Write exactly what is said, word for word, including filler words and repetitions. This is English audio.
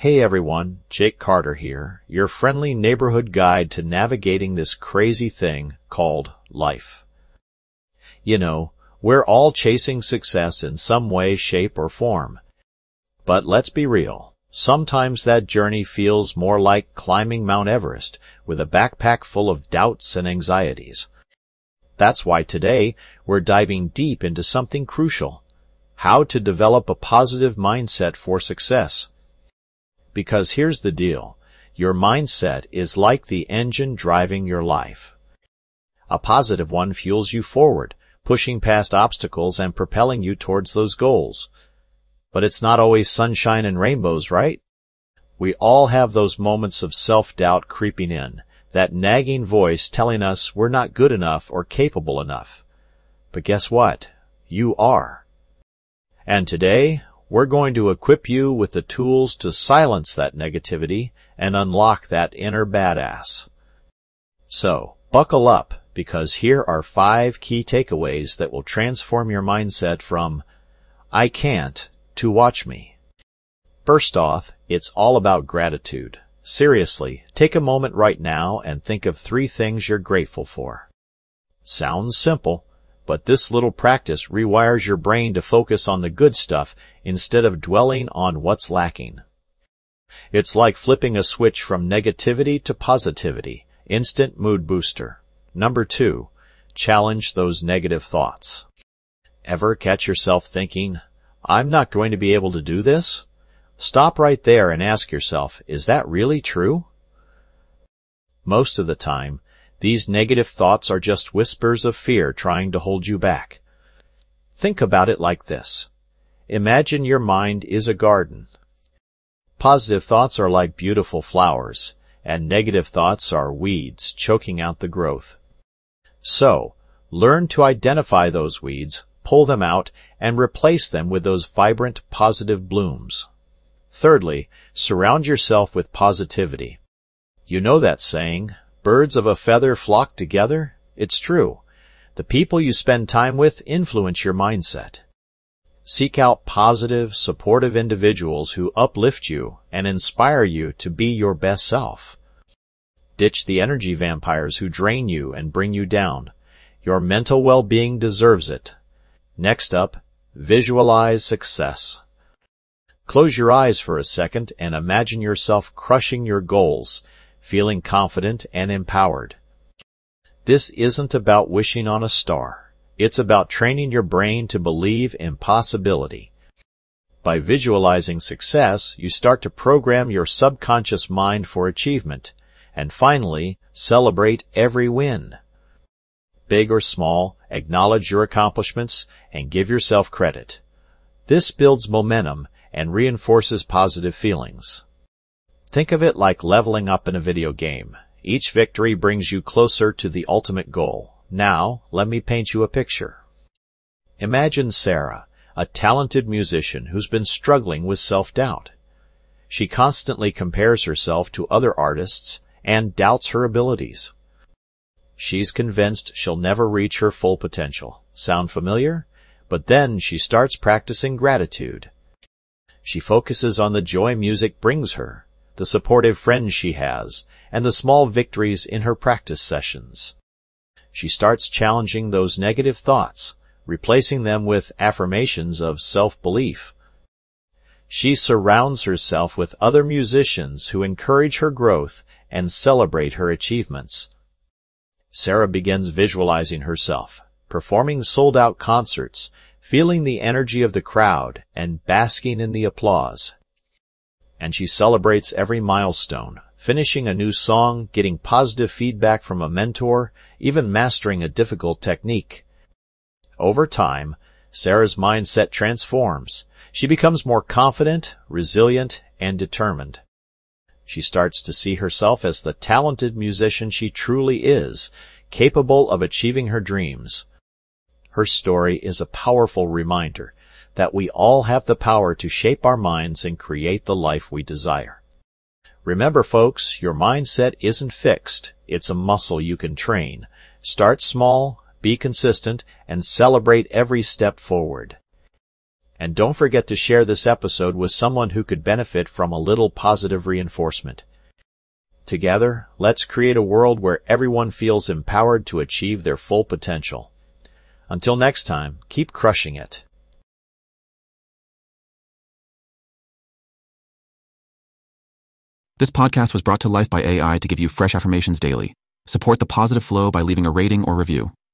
Hey everyone, Jake Carter here, your friendly neighborhood guide to navigating this crazy thing called life. You know, we're all chasing success in some way, shape, or form. But let's be real, sometimes that journey feels more like climbing Mount Everest with a backpack full of doubts and anxieties. That's why today we're diving deep into something crucial: how to develop a positive mindset for success. Because here's the deal, your mindset is like the engine driving your life. A positive one fuels you forward, pushing past obstacles and propelling you towards those goals. But it's not always sunshine and rainbows, right? We all have those moments of self-doubt creeping in, that nagging voice telling us we're not good enough or capable enough. But guess what? You are. And today, we're going to equip you with the tools to silence that negativity and unlock that inner badass. So, buckle up, because here are five key takeaways that will transform your mindset from "I can't" to "watch me." First off, it's all about gratitude. Seriously, take a moment right now and think of three things you're grateful for. Sounds simple, but this little practice rewires your brain to focus on the good stuff instead of dwelling on what's lacking. It's like flipping a switch from negativity to positivity. Instant mood booster. Number two, challenge those negative thoughts. Ever catch yourself thinking, "I'm not going to be able to do this"? Stop right there and ask yourself, is that really true? Most of the time, these negative thoughts are just whispers of fear trying to hold you back. Think about it like this. Imagine your mind is a garden. Positive thoughts are like beautiful flowers, and negative thoughts are weeds choking out the growth. So, learn to identify those weeds, pull them out, and replace them with those vibrant, positive blooms. Thirdly, surround yourself with positivity. You know that saying, birds of a feather flock together? It's true. The people you spend time with influence your mindset. Seek out positive, supportive individuals who uplift you and inspire you to be your best self. Ditch the energy vampires who drain you and bring you down. Your mental well-being deserves it. Next up, visualize success. Close your eyes for a second and imagine yourself crushing your goals, feeling confident and empowered. This isn't about wishing on a star. It's about training your brain to believe in possibility. By visualizing success, you start to program your subconscious mind for achievement. And finally, celebrate every win. Big or small, acknowledge your accomplishments and give yourself credit. This builds momentum and reinforces positive feelings. Think of it like leveling up in a video game. Each victory brings you closer to the ultimate goal. Now, let me paint you a picture. Imagine Sarah, a talented musician who's been struggling with self-doubt. She constantly compares herself to other artists and doubts her abilities. She's convinced she'll never reach her full potential. Sound familiar? But then she starts practicing gratitude. She focuses on the joy music brings her, the supportive friends she has, and the small victories in her practice sessions. She starts challenging those negative thoughts, replacing them with affirmations of self-belief. She surrounds herself with other musicians who encourage her growth and celebrate her achievements. Sarah begins visualizing herself, performing sold-out concerts, feeling the energy of the crowd, and basking in the applause. And she celebrates every milestone, finishing a new song, getting positive feedback from a mentor, even mastering a difficult technique. Over time, Sarah's mindset transforms. She becomes more confident, resilient, and determined. She starts to see herself as the talented musician she truly is, capable of achieving her dreams. Her story is a powerful reminder that we all have the power to shape our minds and create the life we desire. Remember, folks, your mindset isn't fixed. It's a muscle you can train. Start small, be consistent, and celebrate every step forward. And don't forget to share this episode with someone who could benefit from a little positive reinforcement. Together, let's create a world where everyone feels empowered to achieve their full potential. Until next time, keep crushing it. This podcast was brought to life by A I to give you fresh affirmations daily. Support the positive flow by leaving a rating or review.